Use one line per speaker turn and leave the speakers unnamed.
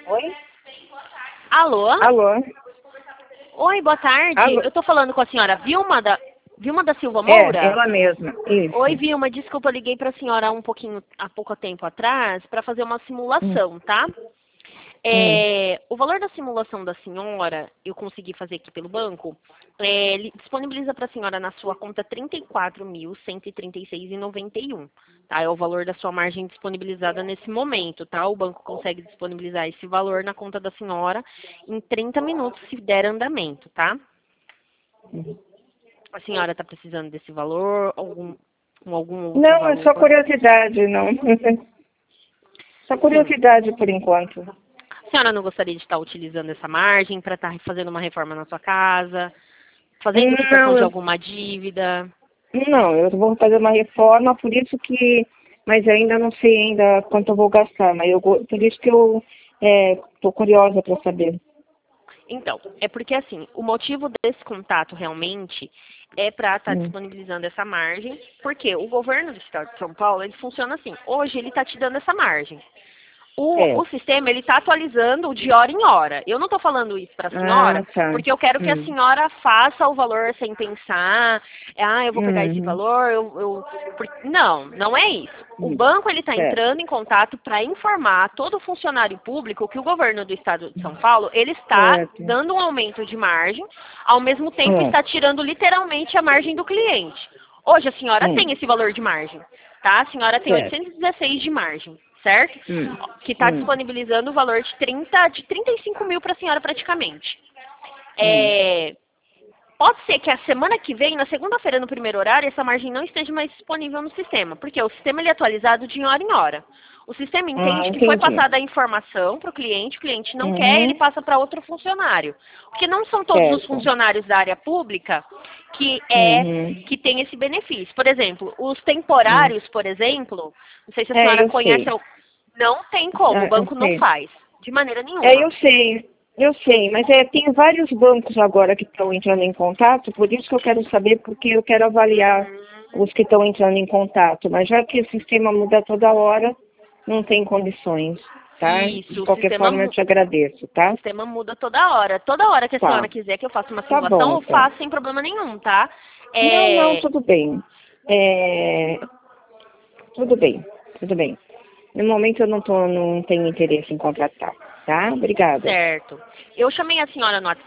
Oi?
Alô?
Alô?
Oi, boa tarde.
Alô?
Eu tô falando com a senhora Vilma da Silva
É,
Moura?
ela mesma.
Oi,
Isso.
Vilma, desculpa, eu liguei pra senhora há pouco tempo atrás para fazer uma
Hum,
simulação, tá?
hum.
O valor da simulação da senhora, eu consegui fazer aqui pelo banco, ele disponibiliza para a senhora na sua conta R$ 34.136,91. Tá? É o valor da sua margem disponibilizada nesse momento, tá? O banco consegue disponibilizar esse valor na conta da senhora em 30 minutos, se der andamento, tá? A senhora está precisando desse valor, algum outro
Não, é só
valor?
curiosidade, não. Só
Sim.
curiosidade por enquanto.
A senhora não gostaria de estar utilizando essa margem para estar fazendo uma reforma na sua casa, fazendo quitação
Não,
de alguma dívida?
eu vou fazer uma reforma, por isso que, mas ainda não sei ainda quanto eu vou gastar, mas por isso que eu tô curiosa para saber.
Então, é porque assim, o motivo desse contato realmente é para estar
Hum.
disponibilizando essa margem, porque o governo do estado de São Paulo, ele funciona assim, hoje ele está te dando essa margem. O
Certo.
sistema, ele está atualizando de hora em hora. Eu não estou falando isso para a
Ah,
senhora,
tá.
porque eu quero que a
Hum.
senhora faça o valor sem pensar, eu vou pegar esse
Uhum.
valor, Não, não é isso. O
Hum.
banco, ele está
Certo.
entrando em contato para informar todo funcionário público que o governo do estado de São Paulo, ele está
Certo.
dando um aumento de margem, ao mesmo tempo
Hum.
está tirando literalmente a margem do cliente. Hoje a senhora
Hum.
tem esse valor de margem, tá? A senhora tem
Certo.
816 de margem, certo?
Hum.
Que está
Hum.
disponibilizando o valor de 35 mil para a senhora praticamente.
Hum.
Pode ser que a semana que vem, na segunda-feira, no primeiro horário, essa margem não esteja mais disponível no sistema, porque o sistema ele é atualizado de hora em hora. O sistema
Ah,
entende que foi
entendi.
passada a informação para o cliente não quer, ele
Uhum.
passa para outro funcionário. Porque não são todos os
Certo.
funcionários da área pública
Uhum.
que tem esse benefício. Por exemplo, os
Hum.
temporários, por exemplo, não sei se a
É,
senhora
eu
conhece,
sei.
não tem como, o
Ah, eu
banco não
sei.
faz, de maneira
É,
nenhuma.
eu sei. Eu sei, mas tem vários bancos agora que estão entrando em contato, por isso que eu quero saber, porque eu quero avaliar os que estão entrando em contato. Mas já que o sistema muda toda hora, não tem condições, tá? De
Isso,
qualquer forma, eu te agradeço,
o
tá?
sistema muda toda hora. Toda hora que a senhora
Tá.
quiser que eu faça uma
Tá
simulação,
bom,
eu
então.
faço sem problema nenhum, tá?
Não,
É,
tudo bem. É, tudo bem, tudo bem. No momento eu não tenho interesse em contratar, tá? Obrigada.
certo. Eu chamei a senhora no WhatsApp.